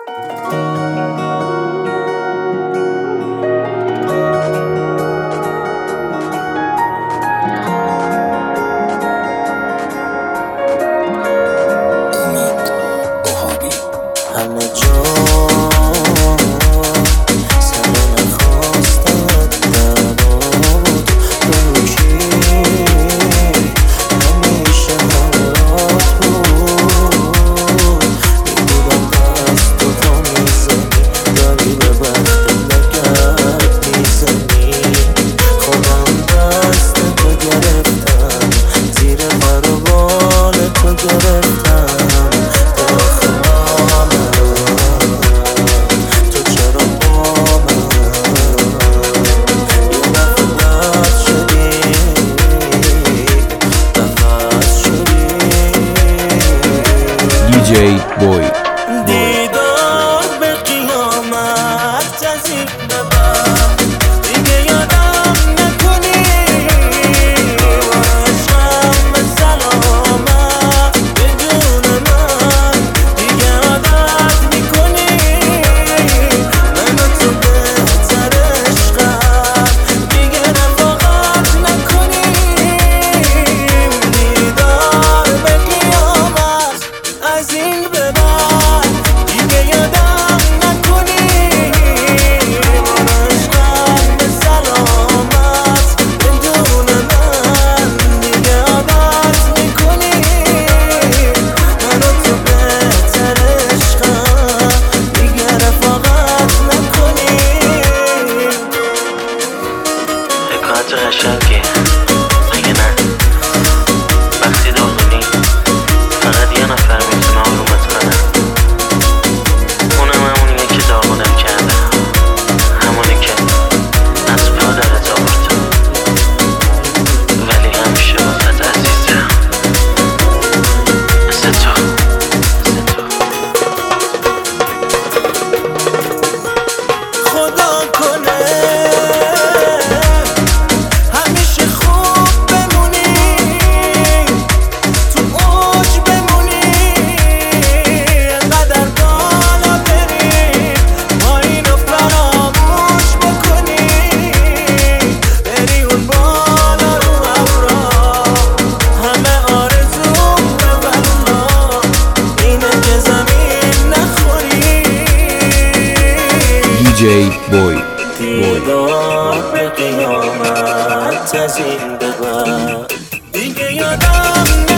همه جا سر نخواستت درآمد بروشی همیشه حالات بود میبودم دست تو تا میزنی داری به وقت لگت میزنی خودم دست تو گرفتم زیر پر و بال تو گرفتم DJ Boy. دیدار به قیامت جزید ببر دیگه یادم نکنی عشقم به سلامت بدون من دیگه عادت میکنی من و تو بهتر عشقم دیگه رفاقت نکنیم دیدار به قیامت از این به بعد دیگه یادم نکنی عشقم به سلامت بدون من دیگه عادت میکنی من و تو بهتر عشقم دیگه رفاقت نکنی حکایت قشنگی مگه نه وقتی داغونی فقط یه نفر میتونه آرومت کنه اونم همونیه که داغونم کرده همونی که از پادرت آورد ولی همیشه واسه عزیزه مثل تو خدا کنه همیشه خوب بمونی تو اوج بمونی انقدر بالا بری پایین رو فراموش بکنی بری اون بالا رو ابرا همه آرزوم به والله اینه که زمین نخوری DJ Boy. دیدار به قیامت از این به بعد دیگه یادم